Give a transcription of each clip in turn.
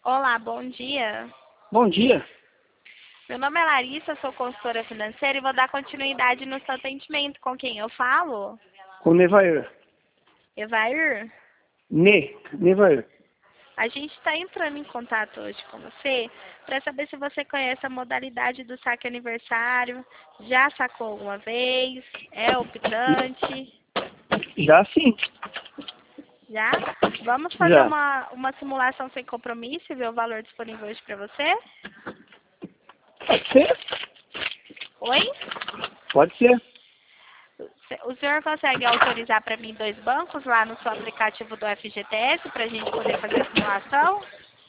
Olá, bom dia. Bom dia. Meu nome é Larissa, sou consultora financeira e vou dar continuidade no seu atendimento. Com quem eu falo? Com Nevair. Evair? Nevair. A gente está entrando em contato hoje com você para saber se você conhece a modalidade do saque aniversário, já sacou alguma vez, é optante, Já sim. já? Vamos fazer Já. uma simulação sem compromisso e ver o valor disponível hoje para você? Pode ser? Oi? Pode ser. O senhor consegue autorizar para mim 2 bancos lá no seu aplicativo do FGTS para a gente poder fazer a simulação?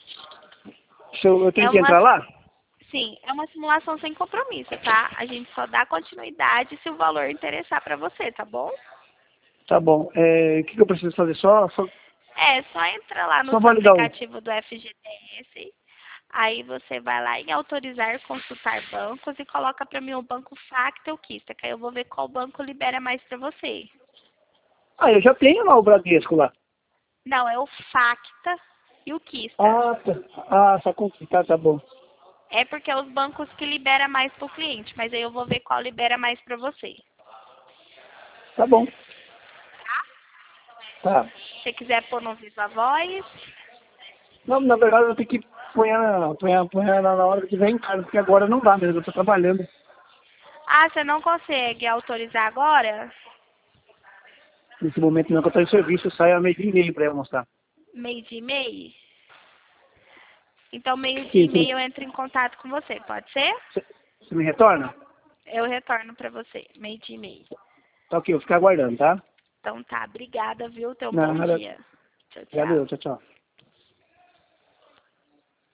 Eu É tenho que uma, entrar lá? sim, é uma simulação sem compromisso, tá? A gente só dá continuidade se o valor interessar para você, tá bom? Tá bom. O que eu preciso fazer? É, só entra lá no Só seu validar um. aplicativo do FGTS, aí você vai lá em autorizar consultar bancos e coloca para mim o banco Facta ou Quista, que aí eu vou ver qual banco libera mais para você. Ah, eu já tenho lá o Bradesco lá. Não, é o Facta e o Quista. Ah, tá. Ah, só com... Tá bom. É porque é os bancos que libera mais para o cliente, mas aí eu vou ver qual libera mais para você. Tá bom. Tá. Se você quiser pôr no Viva Voz, Não, na verdade eu tenho que pôr na hora que tiver em casa, porque agora não dá mesmo, eu tô trabalhando. você não consegue autorizar agora? Nesse momento não, que eu tô em serviço, eu saio a 12h30 pra eu almoçar. Meio-dia e meio? Então, meio-dia Sim, e sim. meio eu entro em contato com você, pode ser? Você me retorna? Eu retorno para você, meio-dia e meio. Tá ok, eu vou ficar aguardando, tá? Então tá, obrigada, viu? Tenha um bom Nada. dia. Tchau, Obrigado, tchau. tchau, tchau.